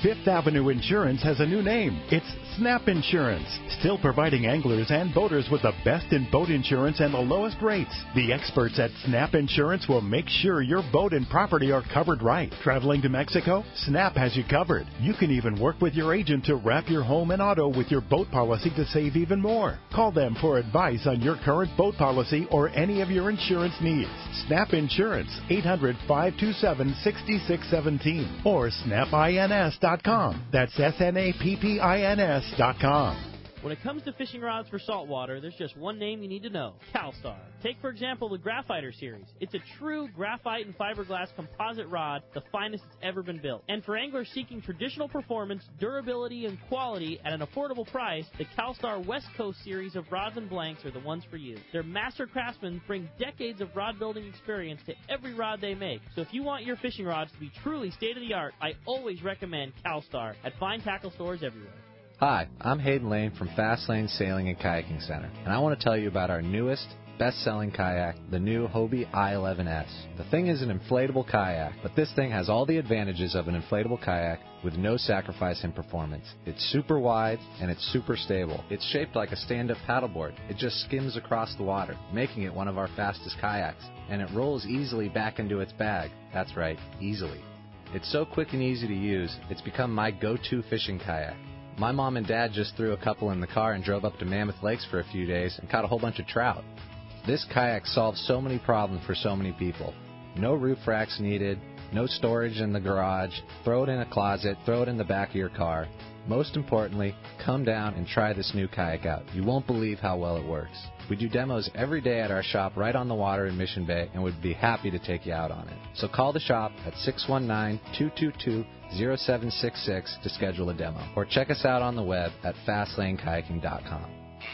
Fifth Avenue Insurance has a new name. It's Snap Insurance, still providing anglers and boaters with the best in boat insurance and the lowest rates. The experts at Snap Insurance will make sure your boat and property are covered right. Traveling to Mexico? Snap has you covered. You can even work with your agent to wrap your home and auto with your boat policy to save even more. Call them for advice on your current boat policy or any of your insurance needs. Snap Insurance, eight hundred, five two seven, six six one seven or snap ins dot com. That's S N A P P I N S dot com. When it comes to fishing rods for saltwater, there's just one name you need to know, CalStar. Take, for example, the Graphiter series. It's a true graphite and fiberglass composite rod, the finest it's ever been built. And for anglers seeking traditional performance, durability, and quality at an affordable price, the CalStar West Coast series of rods and blanks are the ones for you. Their master craftsmen bring decades of rod building experience to every rod they make. So if you want your fishing rods to be truly state-of-the-art, I always recommend CalStar at fine tackle stores everywhere. Hi, I'm Hayden Lane from Fast Lane Sailing and Kayaking Center, and I want to tell you about our newest, best-selling kayak, the new Hobie I eleven S. The thing is an inflatable kayak, but this thing has all the advantages of an inflatable kayak with no sacrifice in performance. It's super wide, and it's super stable. It's shaped like a stand-up paddleboard. It just skims across the water, making it one of our fastest kayaks, and it rolls easily back into its bag. That's right, easily. It's so quick and easy to use, it's become my go-to fishing kayak. My mom and dad just threw a couple in the car and drove up to Mammoth Lakes for a few days and caught a whole bunch of trout. This kayak solves so many problems for so many people. No roof racks needed, no storage in the garage, throw it in a closet, throw it in the back of your car. Most importantly, come down and try this new kayak out. You won't believe how well it works. We do demos every day at our shop right on the water in Mission Bay and would be happy to take you out on it. So call the shop at six one nine, two two two, zero seven six six to schedule a demo. Or check us out on the web at fast lane kayaking dot com.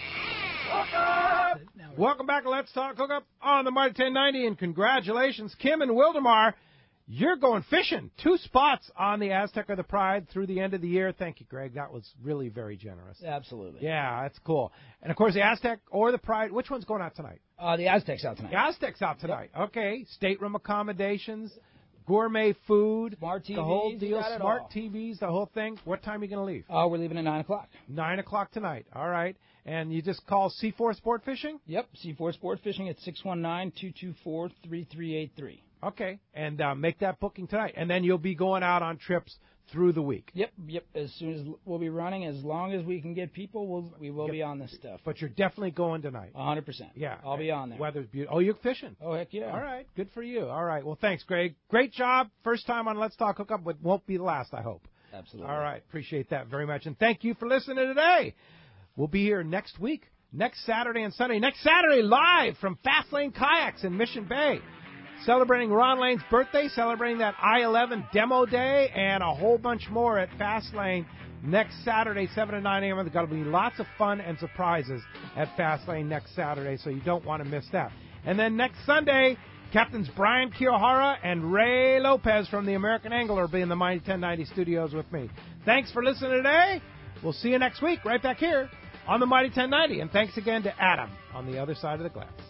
Welcome back to Let's Talk Hookup on the Mighty ten ninety, and congratulations, Kim and Wildemar. You're going fishing. Two spots on the Aztec or the Pride through the end of the year. Thank you, Greg. That was really very generous. Absolutely. Yeah, that's cool. And, of course, the Aztec or the Pride, which one's going out tonight? Uh, the Aztec's out tonight. The Aztec's out tonight. Yep. Okay. Stateroom accommodations, gourmet food, smart T Vs, the whole deal, got it smart all. T Vs, the whole thing. What time are you going to leave? Uh, we're leaving at nine o'clock. nine o'clock tonight. All right. And you just call C four Sport Fishing? Yep, C four Sport Fishing at six one nine, two two four, three three eight three. Okay, and uh, make that booking tonight. And then you'll be going out on trips through the week. Yep, yep. As soon as we'll be running, as long as we can get people, we'll, we will Yep. be on this stuff. But you're definitely going tonight. one hundred percent. Yeah. I'll be on there. Weather's beautiful. Oh, you're fishing? Oh, heck yeah. All right, good for you. All right, well, thanks, Greg. Great job. First time on Let's Talk Hookup, but won't be the last, I hope. Absolutely. All right, appreciate that very much. And thank you for listening today. We'll be here next week, next Saturday and Sunday. Next Saturday, live from Fast Lane Kayaks in Mission Bay. Celebrating Ron Lane's birthday, celebrating that I eleven demo day, and a whole bunch more at Fast Lane next Saturday, seven to nine a.m. There's got to be lots of fun and surprises at Fast Lane next Saturday, so you don't want to miss that. And then next Sunday, Captains Brian Kiyohara and Ray Lopez from the American Angler will be in the Mighty ten ninety studios with me. Thanks for listening today. We'll see you next week right back here on the Mighty ten ninety. And thanks again to Adam on the other side of the glass.